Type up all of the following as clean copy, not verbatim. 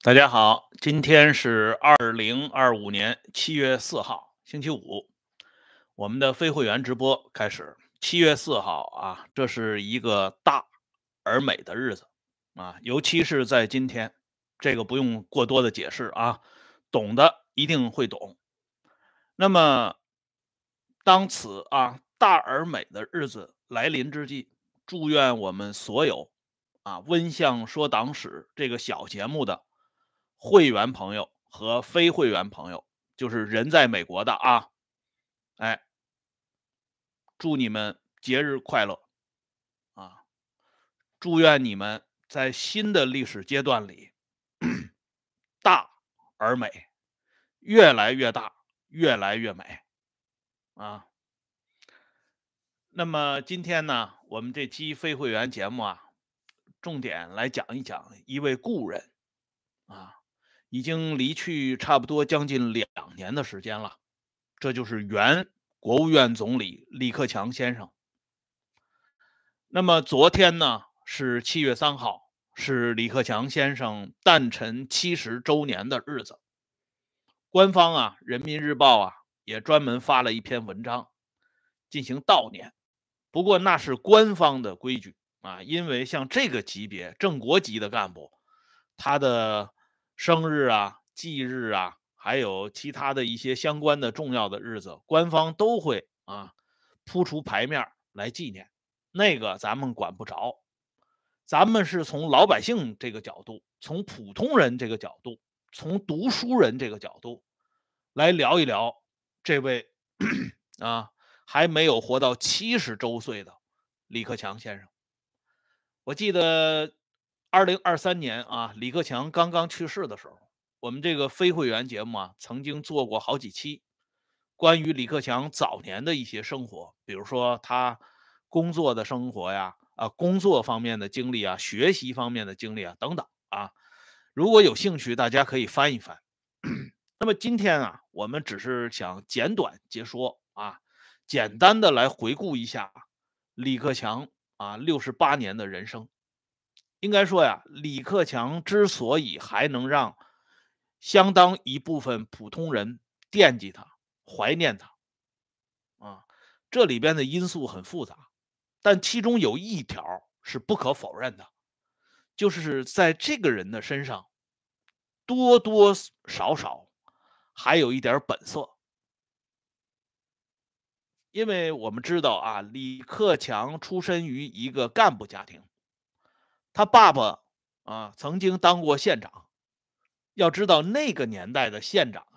大家好，今天是2025年7月4号，星期五，我们的非会员直播开始。7月4号啊，这是一个大而美的日子啊，尤其是在今天，这个不用过多的解释啊，懂的一定会懂。那么，当此大而美的日子来临之际，祝愿我们所有温相说党史这个小节目的会员朋友和非会员朋友，就是人在美国的哎，祝你们节日快乐啊！祝愿你们在新的历史阶段里大而美，越来越大，越来越美啊！那么今天呢，我们这期非会员节目重点来讲一讲一位故人啊，已经离去差不多将近2年的时间了。这就是原国务院总理李克强先生。那么昨天呢是7月3号，是李克强先生诞辰70周年的日子。官方人民日报也专门发了一篇文章进行悼念。不过那是官方的规矩因为像这个级别正国级的干部，他的生日忌日还有其他的一些相关的重要的日子，官方都会铺出牌面来纪念。那个咱们管不着，咱们是从老百姓这个角度，从普通人这个角度，从读书人这个角度来聊一聊这位还没有活到70周岁的李克强先生。我记得2023年李克强刚刚去世的时候，我们这个非会员节目曾经做过好几期关于李克强早年的一些生活，比如说他工作的生活工作方面的经历学习方面的经历等等如果有兴趣，大家可以翻一翻。那么今天我们只是想简短截说简单的来回顾一下李克强68年的人生。应该说李克强之所以还能让相当一部分普通人惦记他、怀念他这里边的因素很复杂，但其中有一条是不可否认的，就是在这个人的身上多多少少还有一点本色。因为我们知道李克强出身于一个干部家庭，他爸爸曾经当过县长。要知道那个年代的县长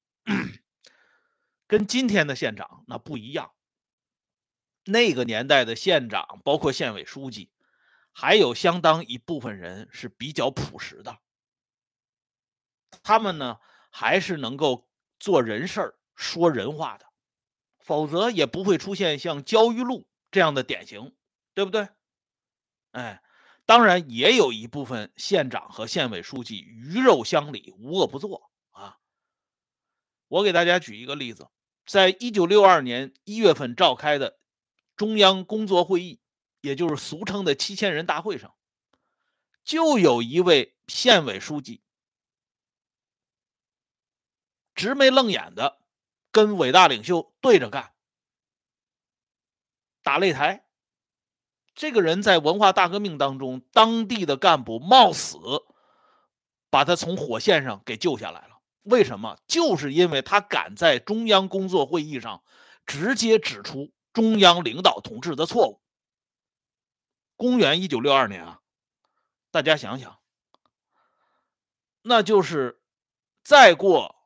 跟今天的县长那不一样。那个年代的县长，包括县委书记，还有相当一部分人是比较朴实的。他们呢，还是能够做人事儿、说人话的，否则也不会出现像焦裕禄这样的典型，对不对？哎，当然也有一部分县长和县委书记鱼肉乡里，无恶不作我给大家举一个例子，在1962年1月份召开的中央工作会议，也就是俗称的7000人大会上，就有一位县委书记直眉愣眼的跟伟大领袖对着干，打擂台。这个人在文化大革命当中，当地的干部冒死把他从火线上给救下来了。为什么？就是因为他敢在中央工作会议上直接指出中央领导同志的错误。公元1962年大家想想，那就是再过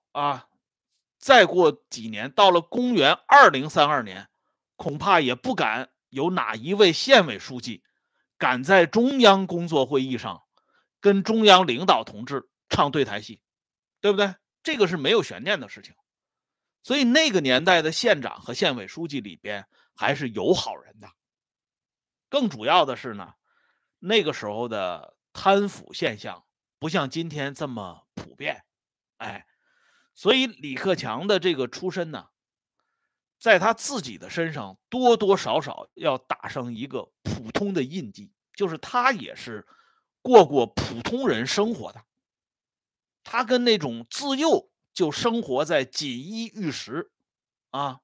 几年，到了公元2032年，恐怕也不敢有哪一位县委书记敢在中央工作会议上跟中央领导同志唱对台戏，对不对？这个是没有悬念的事情。所以那个年代的县长和县委书记里边还是有好人的。更主要的是呢，那个时候的贪腐现象不像今天这么普遍，所以李克强的这个出身呢，在他自己的身上多多少少要打上一个普通的印记，就是他也是过普通人生活的。 他跟那种自幼就生活在锦衣玉食啊，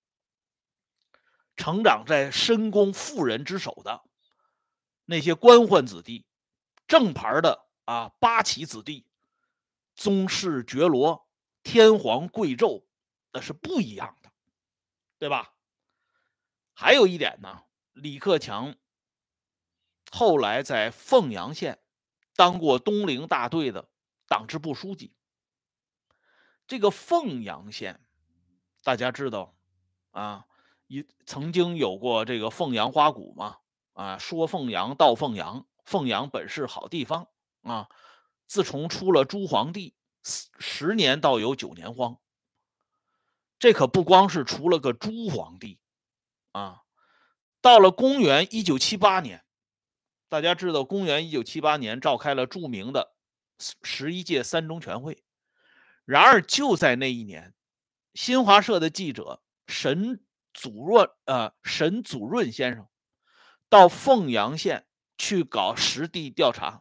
成长在深宫妇人之手的那些官宦子弟，正牌的八旗子弟，宗室爵罗、天皇贵胄，那是不一样的，对吧？还有一点呢，李克强后来在凤阳县当过东陵大队的党支部书记。这个凤阳县，大家知道啊，曾经有过这个凤阳花鼓嘛，说凤阳道凤阳，凤阳本是好地方啊。自从出了朱皇帝，10年倒有9年荒。这可不光是除了个朱皇帝啊，到了公元1978年，大家知道，公元1978年召开了著名的11届三中全会。然而就在那一年，新华社的记者沈祖润先生到凤阳县去搞实地调查，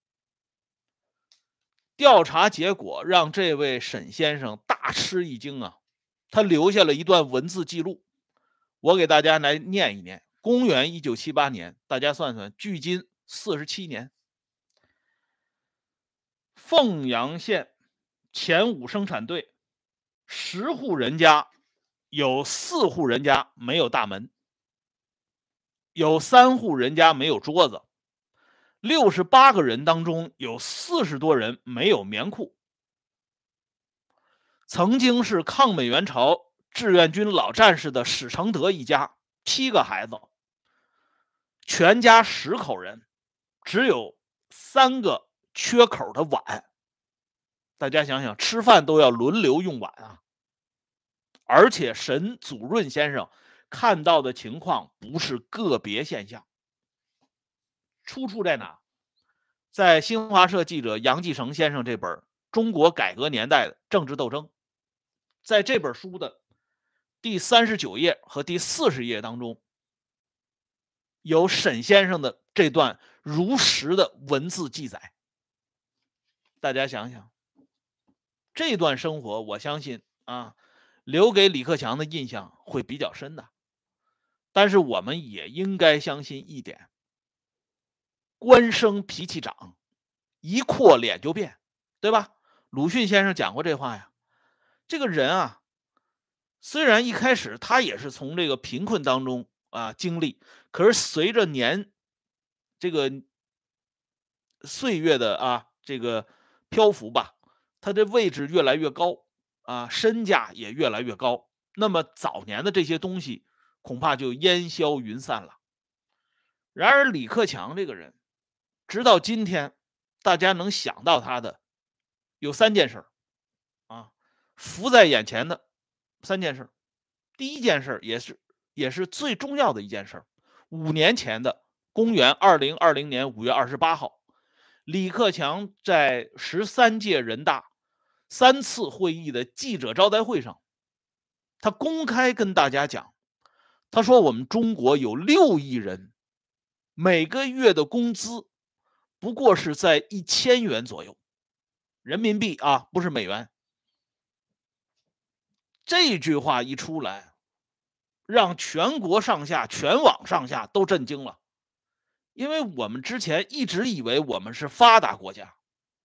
调查结果让这位沈先生大吃一惊啊！他留下了一段文字记录，我给大家来念一念。公元1978年，大家算算，距今47年。凤阳县前5生产队10户人家，有4户人家没有大门，有3户人家没有桌子，68个人当中有40多人没有棉裤。曾经是抗美援朝志愿军老战士的史承德一家7个孩子，全家10口人，只有3个缺口的碗。大家想想，吃饭都要轮流用碗啊！而且沈祖润先生看到的情况不是个别现象，出处在哪？在新华社记者杨继成先生这本《中国改革年代的政治斗争》，在这本书的第39页和第40页当中，有沈先生的这段如实的文字记载。大家想想，这段生活，我相信留给李克强的印象会比较深的。但是我们也应该相信一点，官生脾气长，一阔脸就变，对吧？鲁迅先生讲过这话呀。这个人虽然一开始他也是从这个贫困当中经历，可是随着这个岁月的这个漂浮吧，他的位置越来越高身价也越来越高。那么早年的这些东西恐怕就烟消云散了。然而李克强这个人，直到今天，大家能想到他的有3件事浮在眼前的3件事。第一件事也是最重要的一件事，5年前的公元2020年5月28号，李克强在13届人大3次会议的记者招待会上，他公开跟大家讲，他说我们中国有6亿人，每个月的工资不过是在1000元左右，人民币不是美元。这句话一出来，让全国上下、全网上下都震惊了。因为我们之前一直以为我们是发达国家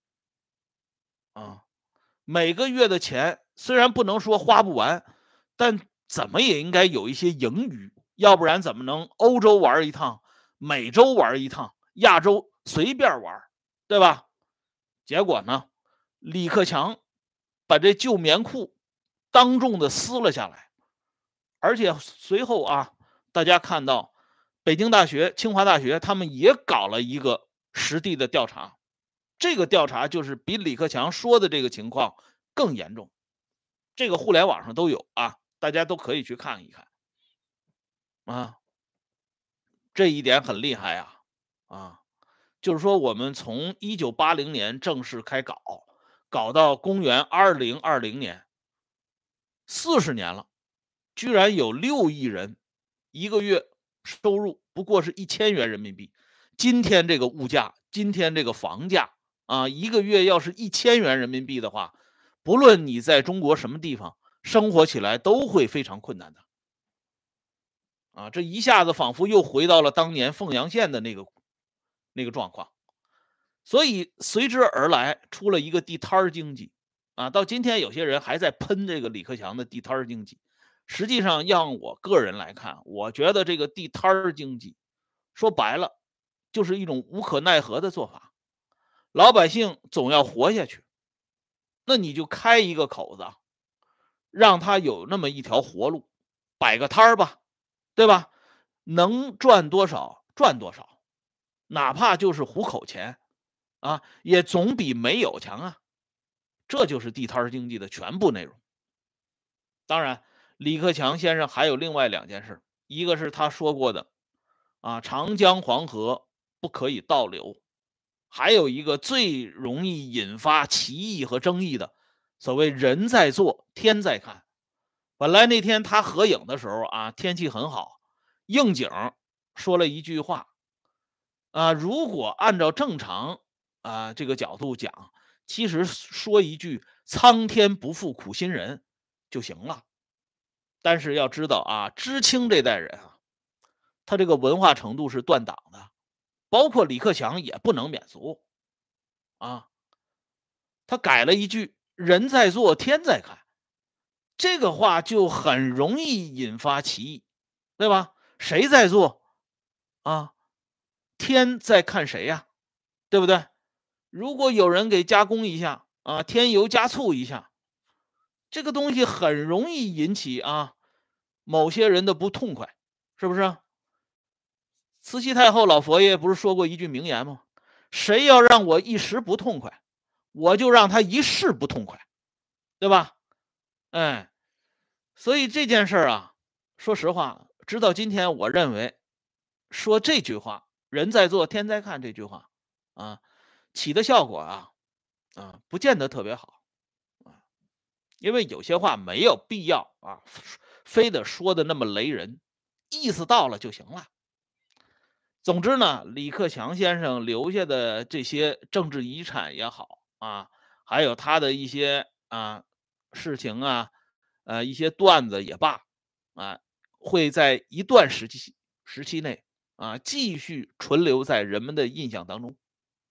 每个月的钱虽然不能说花不完，但怎么也应该有一些盈余，要不然怎么能欧洲玩一趟，美洲玩一趟，亚洲随便玩，对吧？结果呢，李克强把这旧棉裤当众的撕了下来，而且随后大家看到北京大学、清华大学他们也搞了一个实地的调查，这个调查就是比李克强说的这个情况更严重，这个互联网上都有大家都可以去看一看这一点很厉害就是说我们从1980年正式开搞到公元2020年，40年了，居然有6亿人一个月收入不过是1000元人民币。今天这个物价，今天这个房价啊，一个月要是1000元人民币的话，不论你在中国什么地方，生活起来都会非常困难的。啊，这一下子仿佛又回到了当年凤阳县的那个状况。所以随之而来出了一个地摊儿经济。啊，到今天有些人还在喷这个李克强的地摊儿经济。实际上让我个人来看，我觉得这个地摊儿经济说白了就是一种无可奈何的做法。老百姓总要活下去，那你就开一个口子，让他有那么一条活路，摆个摊儿吧，对吧？能赚多少赚多少，哪怕就是糊口钱啊，也总比没有强啊。这就是地摊经济的全部内容。当然，李克强先生还有另外2件事，一个是他说过的啊，长江黄河不可以倒流，还有一个最容易引发歧义和争议的，所谓人在做天在看。本来那天他合影的时候啊，天气很好，应景说了一句话啊，如果按照正常这个角度讲，其实说一句苍天不负苦心人就行了。但是要知道啊，知青这代人啊，他这个文化程度是断档的，包括李克强也不能免俗啊。他改了一句人在做天在看，这个话就很容易引发歧义，对吧？谁在做啊？天在看谁呀？对不对？如果有人给加工一下啊，添油加醋一下，这个东西很容易引起某些人的不痛快，是不是？慈禧太后老佛爷不是说过一句名言吗？谁要让我一时不痛快，我就让他一世不痛快，对吧？哎，所以这件事啊，说实话，直到今天，我认为说这句话"人在做，天在看"这句话啊，起的效果不见得特别好啊，因为有些话没有必要非得说的那么雷人，意思到了就行了。总之呢，李克强先生留下的这些政治遗产也好还有他的一些事情一些段子也罢啊，会在一段时期内继续存留在人们的印象当中。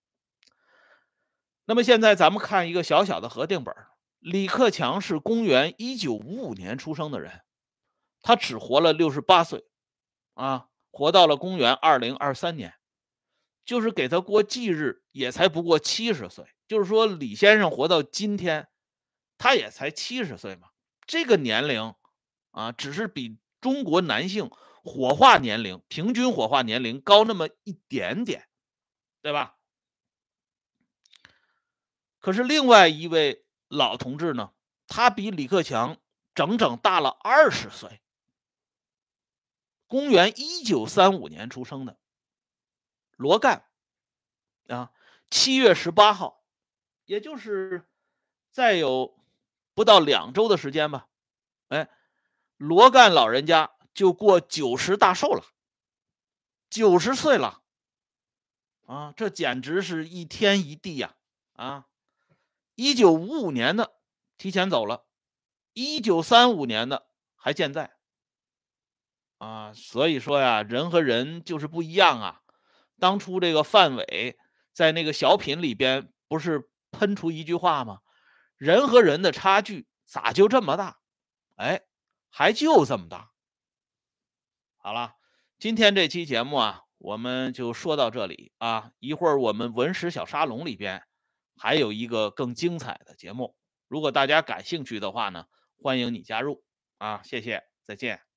那么现在咱们看一个小小的核定本李克强是公元1955年出生的人，他只活了68岁活到了公元2023年，就是给他过忌日也才不过70岁。就是说李先生活到今天，他也才70岁嘛。这个年龄只是比中国男性火化年龄平均火化年龄高那么一点点，对吧？可是另外一位老同志呢，他比李克强整整大了20岁，公元1935年出生的罗干7月18号，也就是再有不到2周的时间吧，哎，罗干老人家就过90大寿了，90岁了这简直是一天一地呀1955年的提前走了，1935年的还健在所以说呀，人和人就是不一样当初这个范伟在那个小品里边不是喷出一句话吗？人和人的差距咋就这么大？哎，还就这么大。好了，今天这期节目我们就说到这里一会儿我们文史小沙龙里边还有一个更精彩的节目，如果大家感兴趣的话呢，欢迎你加入谢谢，再见。